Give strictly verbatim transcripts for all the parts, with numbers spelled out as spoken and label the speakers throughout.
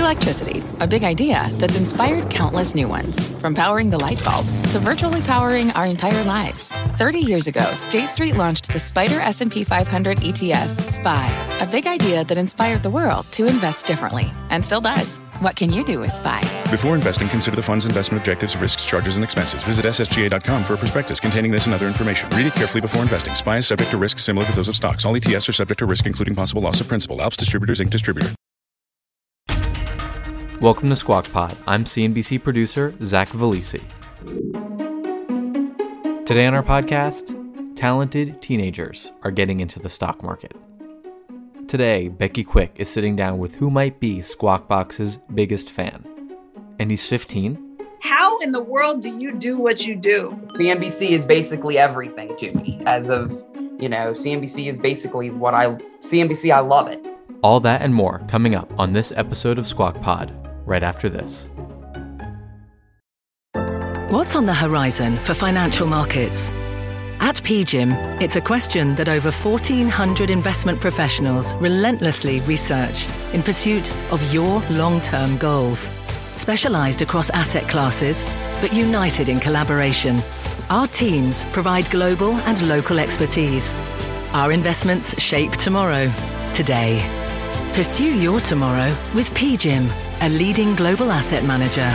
Speaker 1: Electricity, a big idea that's inspired countless new ones. From powering the light bulb to virtually powering our entire lives. thirty years ago, State Street launched the SPDR S and P five hundred E T F, S P Y, a big idea that inspired the world to invest differently, and still does. What can you do with S P Y?
Speaker 2: Before investing, consider the fund's investment objectives, risks, charges, and expenses. Visit S S G A dot com for a prospectus containing this and other information. Read it carefully before investing. S P Y is subject to risks similar to those of stocks. All E T Fs are subject to risk, including possible loss of principal. Alps Distributors, Incorporated Distributor.
Speaker 3: Welcome to Squawk Pod. I'm C N B C producer Zach Valisi. Today on our podcast, talented teenagers are getting into the stock market. Today, Becky Quick is sitting down with who might be Squawk Box's biggest fan. And he's fifteen.
Speaker 4: How in the world do you do what you do?
Speaker 5: C N B C is basically everything to me. As of, you know, C N B C is basically what I, C N B C, I love it.
Speaker 3: All that and more coming up on this episode of Squawk Pod, right after this.
Speaker 6: What's on the horizon for financial markets? At P G I M, it's a question that over fourteen hundred investment professionals relentlessly research in pursuit of your long-term goals. Specialized across asset classes, but united in collaboration, our teams provide global and local expertise. Our investments shape tomorrow, today. Pursue your tomorrow with P G I M, a leading global asset manager.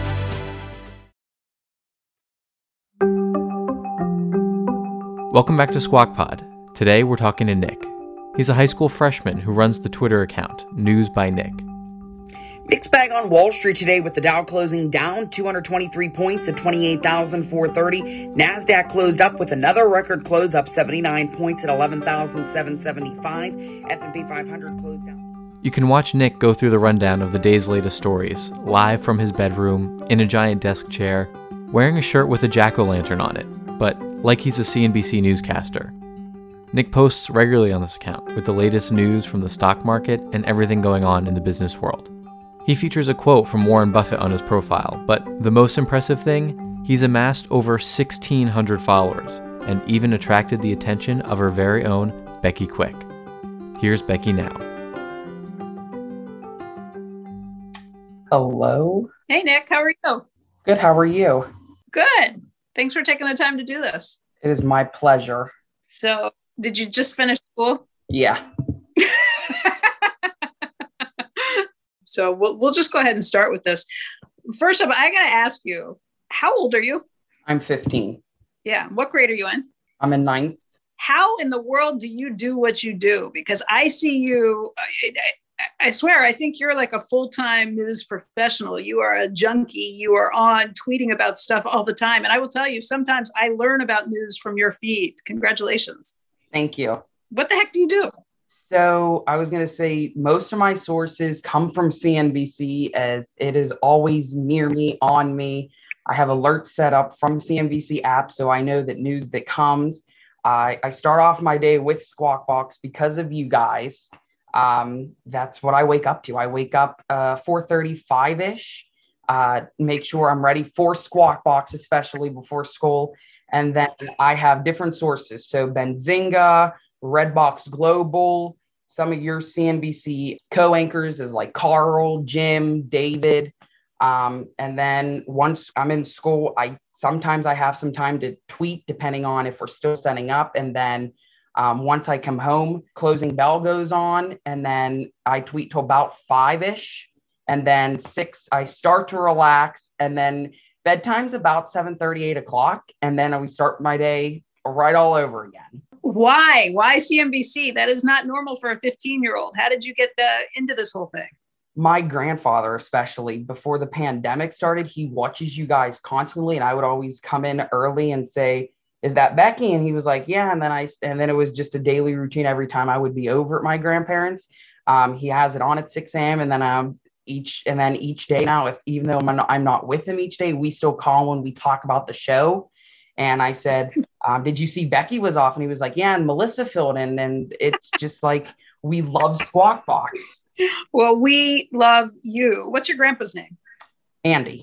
Speaker 3: Welcome back to Squawk Pod. Today we're talking to Nick. He's a high school freshman who runs the Twitter account, News by Nick.
Speaker 7: Mixed bag on Wall Street today with the Dow closing down two hundred twenty-three points at twenty-eight thousand four hundred thirty. NASDAQ closed up with another record close up seventy-nine points at eleven thousand seven hundred seventy-five. S and P five hundred closed down.
Speaker 3: You can watch Nick go through the rundown of the day's latest stories, live from his bedroom, in a giant desk chair, wearing a shirt with a jack-o'-lantern on it, but like he's a C N B C newscaster. Nick posts regularly on this account with the latest news from the stock market and everything going on in the business world. He features a quote from Warren Buffett on his profile, but the most impressive thing, he's amassed over sixteen hundred followers and even attracted the attention of her very own Becky Quick. Here's Becky now.
Speaker 5: Hello.
Speaker 4: Hey, Nick, how are you?
Speaker 5: Good, how are you?
Speaker 4: Good. Thanks for taking the time to do this.
Speaker 5: It is my pleasure.
Speaker 4: So, did you just finish school?
Speaker 5: Yeah.
Speaker 4: So, we'll, we'll just go ahead and start with this. First up, I got to ask you, how old are you?
Speaker 5: I'm fifteen.
Speaker 4: Yeah. What grade are you in?
Speaker 5: I'm in ninth.
Speaker 4: How in the world do you do what you do? Because I see you, I, I, I swear, I think you're like a full-time news professional. You are a junkie. You are on tweeting about stuff all the time. And I will tell you, sometimes I learn about news from your feed. Congratulations.
Speaker 5: Thank you.
Speaker 4: What the heck do you do?
Speaker 5: So I was going to say most of my sources come from C N B C, as it is always near me, on me. I have alerts set up from C N B C app, so I know that news that comes. I I start off my day with Squawk Box because of you guys. Um, that's what I wake up to. I wake up uh, four thirty-five-ish, uh, make sure I'm ready for Squawk Box, especially before school. And then I have different sources. So Benzinga, Redbox Global, some of your C N B C co-anchors is like Carl, Jim, David. Um, and then once I'm in school, I sometimes I have some time to tweet depending on if we're still setting up. And then um, once I come home, closing bell goes on, and then I tweet till about five-ish. And then six, I start to relax. And then bedtime's about seven thirty, eight o'clock. And then we start my day right all over again.
Speaker 4: Why? Why C N B C? That is not normal for a fifteen-year-old. How did you get uh, into this whole thing?
Speaker 5: My grandfather, especially before the pandemic started, he watches you guys constantly. And I would always come in early and say, is that Becky? And he was like, yeah. And then I, and then it was just a daily routine every time I would be over at my grandparents. Um, he has it on at six a.m. And then um, each, and then each day now, if even though I'm not, I'm not with him each day, we still call when we talk about the show. And I said, um, did you see Becky was off? And he was like, yeah. And Melissa filled in. And it's just like, we love Squawk Box.
Speaker 4: Well, we love you. What's your grandpa's name?
Speaker 5: Andy.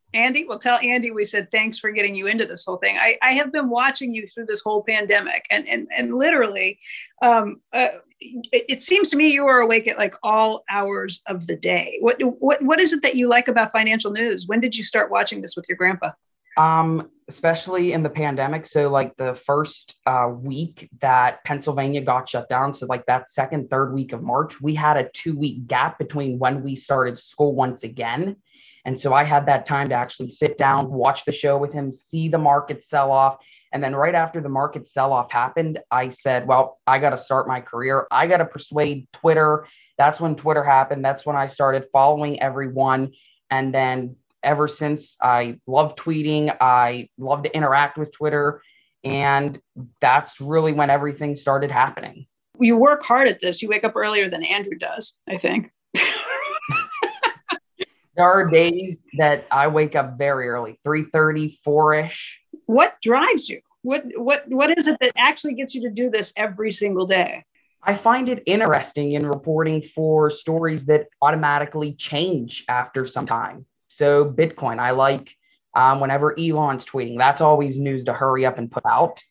Speaker 4: Andy, we'll tell Andy we said thanks for getting you into this whole thing. I, I have been watching you through this whole pandemic, and and and literally, um, uh, it, it seems to me you are awake at like all hours of the day. What what what is it that you like about financial news? When did you start watching this with your grandpa?
Speaker 5: Um, especially in the pandemic. So like the first uh, week that Pennsylvania got shut down, so like that second, third week of March, we had a two week gap between when we started school once again. And so I had that time to actually sit down, watch the show with him, see the market sell off. And then right after the market sell off happened, I said, well, I got to start my career. I got to persuade Twitter. That's when Twitter happened. That's when I started following everyone. And then ever since, I love tweeting. I love to interact with Twitter. And that's really when everything started happening.
Speaker 4: You work hard at this. You wake up earlier than Andrew does, I think.
Speaker 5: There are days that I wake up very early, three thirty, four-ish.
Speaker 4: What drives you? What what what is it that actually gets you to do this every single day?
Speaker 5: I find it interesting in reporting for stories that automatically change after some time. So Bitcoin, I like um, whenever Elon's tweeting, that's always news to hurry up and put out,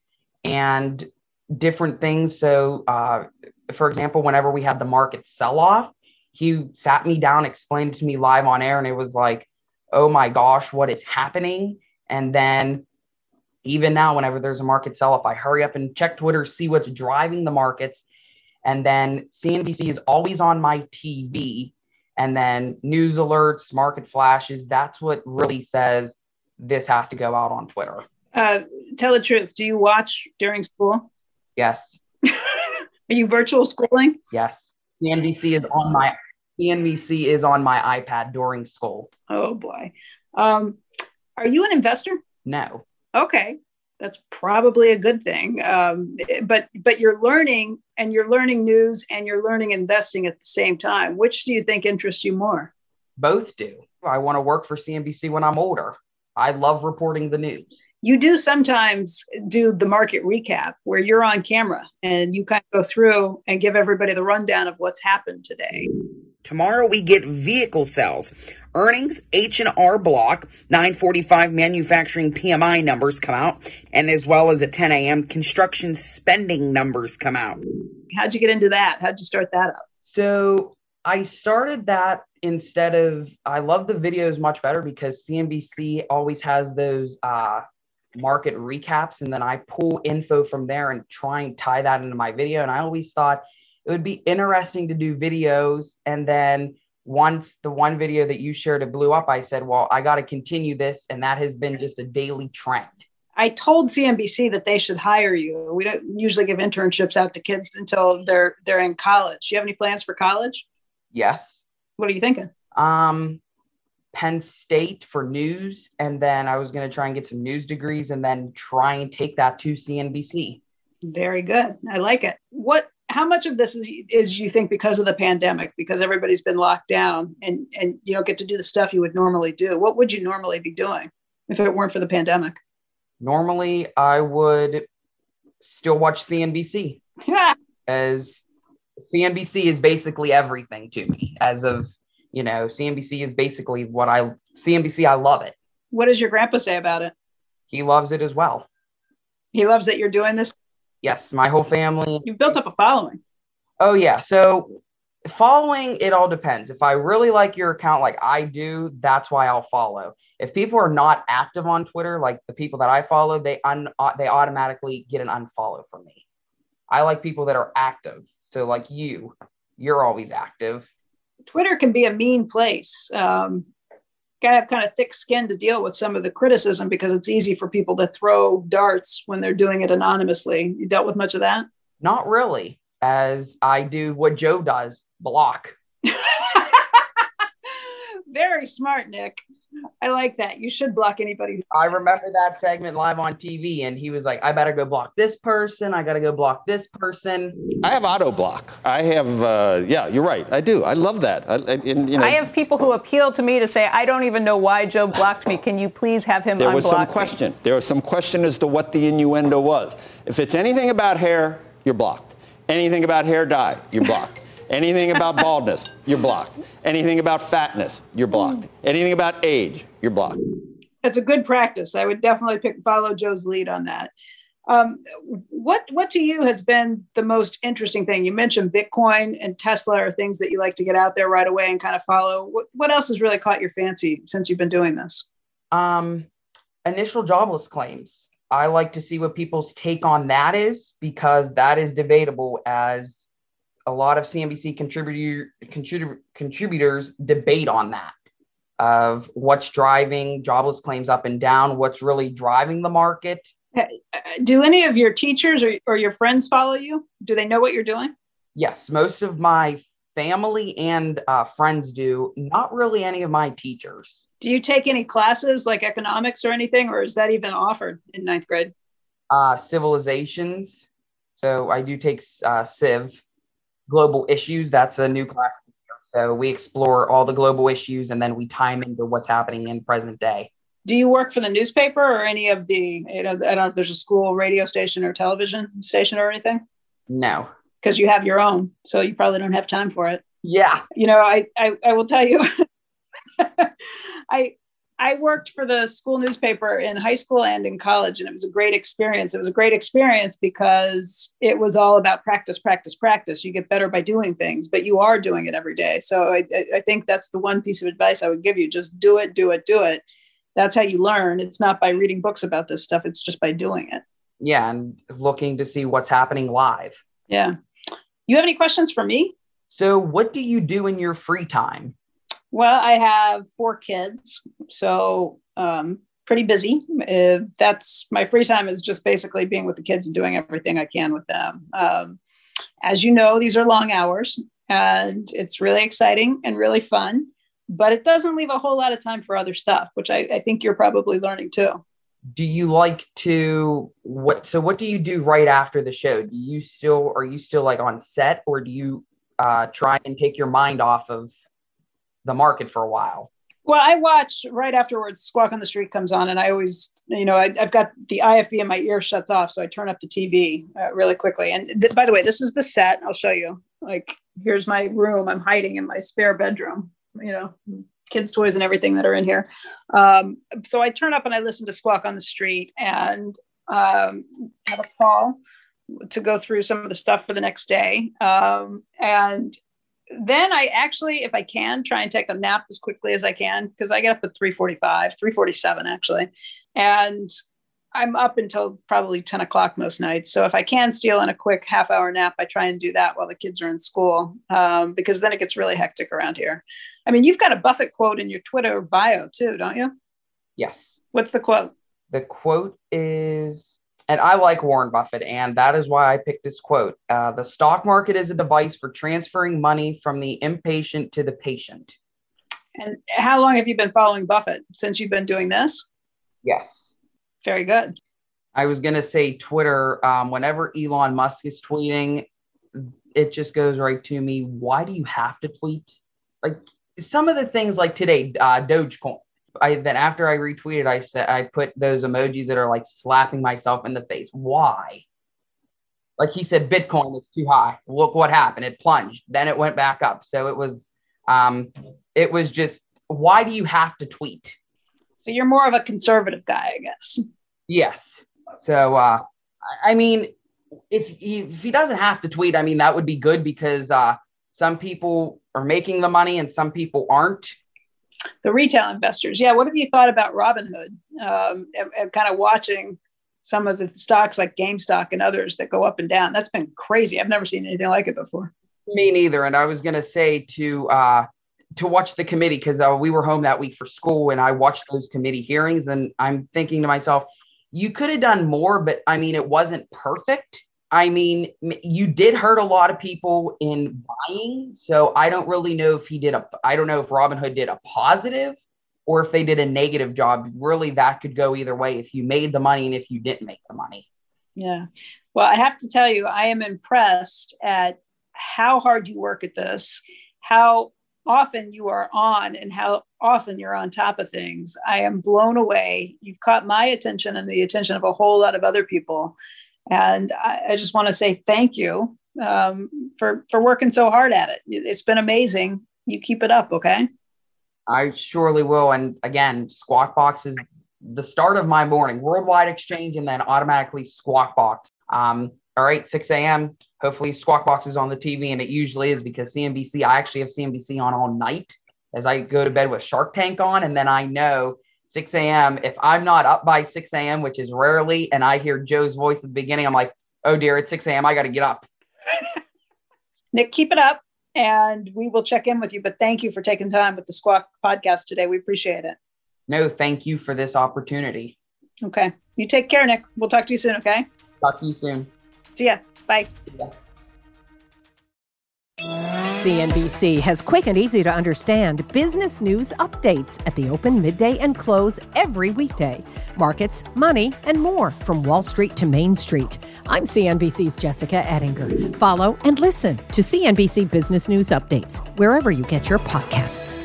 Speaker 5: and different things. So uh, for example, whenever we had the market sell-off, he sat me down, explained it to me live on air, and it was like, oh my gosh, what is happening? And then even now, whenever there's a market sell-off, I hurry up and check Twitter, see what's driving the markets. And then C N B C is always on my T V. And then news alerts, market flashes, that's what really says this has to go out on Twitter.
Speaker 4: Uh, tell the truth. Do you watch during school?
Speaker 5: Yes.
Speaker 4: Are you virtual schooling?
Speaker 5: Yes. C N B C is on my C N B C is on my iPad during school.
Speaker 4: Oh boy. Um, are you an investor?
Speaker 5: No.
Speaker 4: Okay. That's probably a good thing. Um, but but you're learning and you're learning news and you're learning investing at the same time. Which do you think interests you more?
Speaker 5: Both do. I want to work for C N B C when I'm older. I love reporting the news.
Speaker 4: You do sometimes do the market recap where you're on camera and you kind of go through and give everybody the rundown of what's happened today.
Speaker 7: Tomorrow we get vehicle sales, earnings, H and R Block, nine forty-five manufacturing P M I numbers come out, and as well as at ten a.m. construction spending numbers come out.
Speaker 4: How'd you get into that? How'd you start that up?
Speaker 5: So I started that instead of, I love the videos much better because C N B C always has those uh, market recaps, and then I pull info from there and try and tie that into my video. And I always thought it would be interesting to do videos. And then once the one video that you shared, it blew up, I said, well, I got to continue this. And that has been just a daily trend.
Speaker 4: I told C N B C that they should hire you. We don't usually give internships out to kids until they're they're in college. Do you have any plans for college?
Speaker 5: Yes.
Speaker 4: What are you thinking?
Speaker 5: Um, Penn State for news. And then I was going to try and get some news degrees and then try and take that to C N B C.
Speaker 4: Very good. I like it. What, how much of this is, is you think because of the pandemic, because everybody's been locked down and, and you don't get to do the stuff you would normally do? What would you normally be doing if it weren't for the pandemic?
Speaker 5: Normally I would still watch C N B C as C N B C is basically everything to me as of, you know, C N B C is basically what I, C N B C, I love it.
Speaker 4: What does your grandpa say about it?
Speaker 5: He loves it as well.
Speaker 4: He loves that you're doing this?
Speaker 5: Yes, my whole family.
Speaker 4: You've built up a following.
Speaker 5: Oh, yeah. So following, it all depends. If I really like your account like I do, that's why I'll follow. If people are not active on Twitter, like the people that I follow, they un- they automatically get an unfollow from me. I like people that are active. So like you, you're always active.
Speaker 4: Twitter can be a mean place. Um, Got to have kind of thick skin to deal with some of the criticism because it's easy for people to throw darts when they're doing it anonymously. You dealt with much of that?
Speaker 5: Not really, as I do what Joe does, block.
Speaker 4: Very smart, Nick. I like that. You should block anybody.
Speaker 5: I remember that segment live on T V, and he was like, I better go block this person. I got to go block this person.
Speaker 8: I have auto block. I have, uh, yeah, you're right. I do. I love that. I, and, you know,
Speaker 9: I have people who appeal to me to say, I don't even know why Joe blocked me. Can you please have him unblock me?
Speaker 8: There was some question. There was some question as to what the innuendo was. If it's anything about hair, you're blocked. Anything about hair dye, you're blocked. Anything about baldness, you're blocked. Anything about fatness, you're blocked. Anything about age, you're blocked.
Speaker 4: That's a good practice. I would definitely pick follow Joe's lead on that. Um, what what to you has been the most interesting thing? You mentioned Bitcoin and Tesla are things that you like to get out there right away and kind of follow. What what else has really caught your fancy since you've been doing this?
Speaker 5: Um, initial jobless claims. I like to see what people's take on that is, because that is debatable, as a lot of C N B C contributor, contributor contributors debate on that, of what's driving jobless claims up and down, what's really driving the market.
Speaker 4: Do any of your teachers or, or your friends follow you? Do they know what you're doing?
Speaker 5: Yes, most of my family and uh, friends do. Not really any of my teachers.
Speaker 4: Do you take any classes like economics or anything, or is that even offered in ninth grade?
Speaker 5: Uh, civilizations. So I do take uh, Civ, global issues. That's a new class. So we explore all the global issues and then we time into what's happening in present day.
Speaker 4: Do you work for the newspaper or any of the, you know, I don't know if there's a school radio station or television station or anything?
Speaker 5: No.
Speaker 4: Because you have your own, so you probably don't have time for it.
Speaker 5: Yeah.
Speaker 4: You know, I, I, I will tell you, I, I worked for the school newspaper in high school and in college, and it was a great experience. It was a great experience because it was all about practice, practice, practice. You get better by doing things, but you are doing it every day. So I, I think that's the one piece of advice I would give you. Just do it, do it, do it. That's how you learn. It's not by reading books about this stuff. It's just by doing it.
Speaker 5: Yeah, and looking to see what's happening live.
Speaker 4: Yeah. You have any questions for me?
Speaker 5: So what do you do in your free time?
Speaker 4: Well, I have four kids, so um, pretty busy. Uh, that's my free time is just basically being with the kids and doing everything I can with them. Um, as you know, these are long hours, and it's really exciting and really fun, but it doesn't leave a whole lot of time for other stuff, which I, I think you're probably learning too.
Speaker 5: Do you like to what? So what do you do right after the show? Do you still are you still like on set, or do you uh, try and take your mind off of the market for a while?
Speaker 4: Well, I watch right afterwards. Squawk on the Street comes on, and I always, you know, I, I've got the I F B in my ear shuts off, so I turn up the T V uh, really quickly. And th- by the way, this is the set. I'll show you. Like, here's my room. I'm hiding in my spare bedroom. You know, kids' toys and everything that are in here. Um, so I turn up and I listen to Squawk on the Street and um, have a call to go through some of the stuff for the next day. Um, and then I actually, if I can, try and take a nap as quickly as I can, because I get up at three forty-five, three forty-seven actually. And I'm up until probably ten o'clock most nights. So if I can steal in a quick half hour nap, I try and do that while the kids are in school, um, because then it gets really hectic around here. I mean, you've got a Buffett quote in your Twitter bio too, don't you?
Speaker 5: Yes.
Speaker 4: What's the quote?
Speaker 5: The quote is, and I like Warren Buffett, and that is why I picked this quote. Uh, the stock market is a device for transferring money from the impatient to the patient.
Speaker 4: And how long have you been following Buffett? Since you've been doing this?
Speaker 5: Yes.
Speaker 4: Very good.
Speaker 5: I was going to say Twitter, um, whenever Elon Musk is tweeting, it just goes right to me. Why do you have to tweet? Like some of the things like today, uh, Dogecoin. I then after I retweeted, I said I put those emojis that are like slapping myself in the face. Why? Like he said, Bitcoin is too high. Look what happened. It plunged. Then it went back up. So it was, um, it was just, why do you have to tweet?
Speaker 4: So you're more of a conservative guy, I guess.
Speaker 5: Yes. So, uh, I mean, if he, if he doesn't have to tweet, I mean, that would be good because uh, some people are making the money and some people aren't.
Speaker 4: The retail investors. Yeah. What have you thought about Robinhood? Um, and, and kind of watching some of the stocks like GameStop and others that go up and down. That's been crazy. I've never seen anything like it before.
Speaker 5: Me neither. And I was going to say to, uh, to watch the committee because uh, we were home that week for school and I watched those committee hearings and I'm thinking to myself, you could have done more, but I mean, it wasn't perfect. I mean, you did hurt a lot of people in buying. So I don't really know if he did a, I don't know if Robinhood did a positive or if they did a negative job. Really, that could go either way if you made the money and if you didn't make the money.
Speaker 4: Yeah. Well, I have to tell you, I am impressed at how hard you work at this, how often you are on and how often you're on top of things. I am blown away. You've caught my attention and the attention of a whole lot of other people. And I, I just want to say thank you um, for, for working so hard at it. It's been amazing. You keep it up, okay?
Speaker 5: I surely will. And again, Squawk Box is the start of my morning. Worldwide Exchange and then automatically Squawk Box. Um, all right, six a.m. Hopefully Squawk Box is on the T V, and it usually is because C N B C, I actually have C N B C on all night as I go to bed with Shark Tank on. And then I know six a.m. if I'm not up by six a.m., which is rarely, and I hear Joe's voice at the beginning, I'm like, oh dear, it's six a.m. I got to get up.
Speaker 4: Nick, keep it up, and we will check in with you. But thank you for taking time with the Squawk podcast today. We appreciate it.
Speaker 5: No, thank you for this opportunity.
Speaker 4: Okay. You take care, Nick. We'll talk to you soon, okay?
Speaker 5: Talk to you soon.
Speaker 4: See ya. Bye.
Speaker 5: See ya.
Speaker 10: C N B C has quick and easy to understand business news updates at the open, midday, and close every weekday. Markets, money, and more from Wall Street to Main Street. I'm C N B C's Jessica Ettinger. Follow and listen to C N B C Business News Updates wherever you get your podcasts.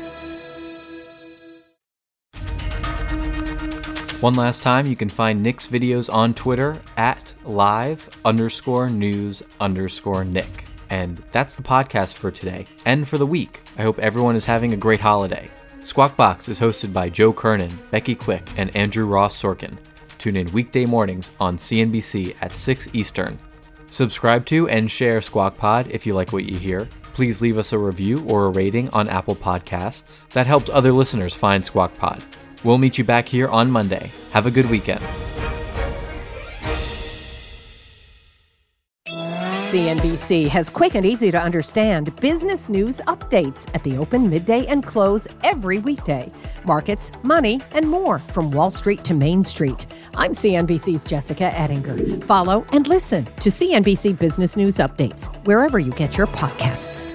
Speaker 3: One last time, you can find Nick's videos on Twitter at live underscore news underscore Nick. And that's the podcast for today and for the week. I hope everyone is having a great holiday. Squawk Box is hosted by Joe Kernan, Becky Quick, and Andrew Ross Sorkin. Tune in weekday mornings on C N B C at six Eastern. Subscribe to and share Squawk Pod if you like what you hear. Please leave us a review or a rating on Apple Podcasts. That helps other listeners find Squawk Pod. We'll meet you back here on Monday. Have a good weekend.
Speaker 10: C N B C has quick and easy to understand business news updates at the open, midday, and close every weekday. Markets, money, and more from Wall Street to Main Street. I'm C N B C's Jessica Ettinger. Follow and listen to C N B C Business News Updates wherever you get your podcasts.